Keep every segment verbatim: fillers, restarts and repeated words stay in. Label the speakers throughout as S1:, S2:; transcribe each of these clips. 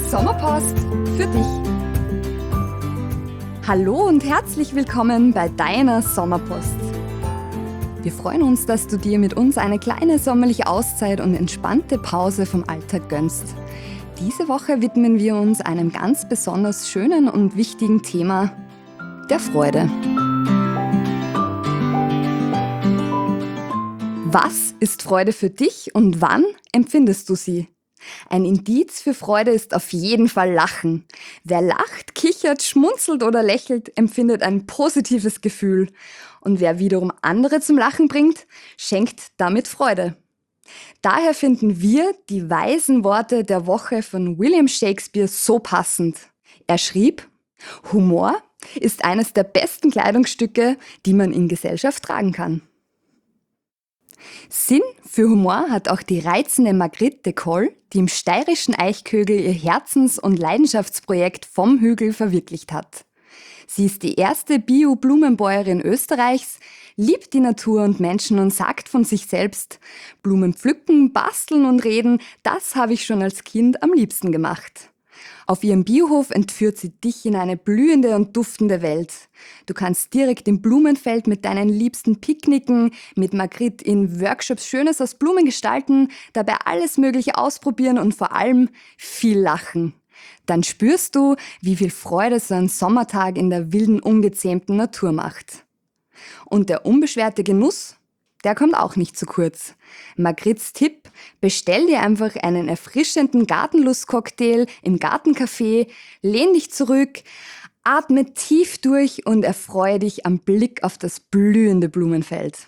S1: Sommerpost für dich. Hallo und herzlich willkommen bei deiner Sommerpost. Wir freuen uns, dass du dir mit uns eine kleine sommerliche Auszeit und entspannte Pause vom Alltag gönnst. Diese Woche widmen wir uns einem ganz besonders schönen und wichtigen Thema, der Freude. Was ist Freude für dich und wann empfindest du sie? Ein Indiz für Freude ist auf jeden Fall Lachen. Wer lacht, kichert, schmunzelt oder lächelt, empfindet ein positives Gefühl. Und wer wiederum andere zum Lachen bringt, schenkt damit Freude. Daher finden wir die weisen Worte der Woche von William Shakespeare so passend. Er schrieb: Humor ist eines der besten Kleidungsstücke, die man in Gesellschaft tragen kann. Sinn für Humor hat auch die reizende Margrit de Coll, die im steirischen Eichkögel ihr Herzens- und Leidenschaftsprojekt Vom Hügel verwirklicht hat. Sie ist die erste Bio-Blumenbäuerin Österreichs, liebt die Natur und Menschen und sagt von sich selbst: Blumen pflücken, basteln und reden, das habe ich schon als Kind am liebsten gemacht. Auf ihrem Biohof entführt sie dich in eine blühende und duftende Welt. Du kannst direkt im Blumenfeld mit deinen Liebsten picknicken, mit Margrit in Workshops Schönes aus Blumen gestalten, dabei alles Mögliche ausprobieren und vor allem viel lachen. Dann spürst du, wie viel Freude so ein Sommertag in der wilden, ungezähmten Natur macht. Und der unbeschwerte Genuss? Der kommt auch nicht zu kurz. Margrits Tipp: Bestell dir einfach einen erfrischenden Gartenlustcocktail im Gartencafé, lehn dich zurück, atme tief durch und erfreue dich am Blick auf das blühende Blumenfeld.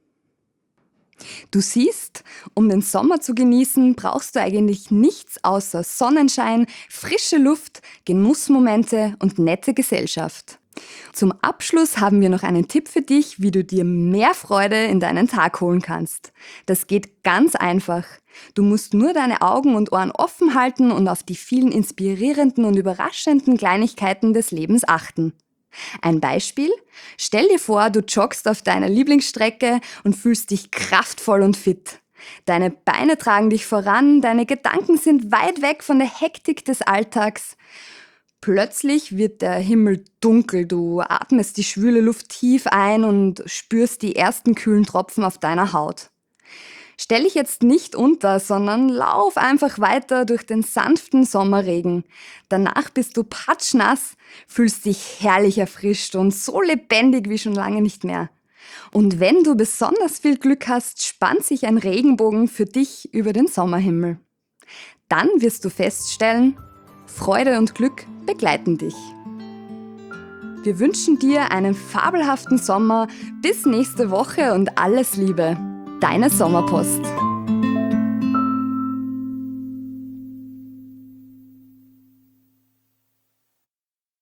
S1: Du siehst, um den Sommer zu genießen, brauchst du eigentlich nichts außer Sonnenschein, frische Luft, Genussmomente und nette Gesellschaft. Zum Abschluss haben wir noch einen Tipp für dich, wie du dir mehr Freude in deinen Tag holen kannst. Das geht ganz einfach. Du musst nur deine Augen und Ohren offen halten und auf die vielen inspirierenden und überraschenden Kleinigkeiten des Lebens achten. Ein Beispiel: Stell dir vor, du joggst auf deiner Lieblingsstrecke und fühlst dich kraftvoll und fit. Deine Beine tragen dich voran, deine Gedanken sind weit weg von der Hektik des Alltags. Plötzlich wird der Himmel dunkel, du atmest die schwüle Luft tief ein und spürst die ersten kühlen Tropfen auf deiner Haut. Stell dich jetzt nicht unter, sondern lauf einfach weiter durch den sanften Sommerregen. Danach bist du patschnass, fühlst dich herrlich erfrischt und so lebendig wie schon lange nicht mehr. Und wenn du besonders viel Glück hast, spannt sich ein Regenbogen für dich über den Sommerhimmel. Dann wirst du feststellen: Freude und Glück begleiten dich. Wir wünschen dir einen fabelhaften Sommer, bis nächste Woche und alles Liebe. Deine Sommerpost.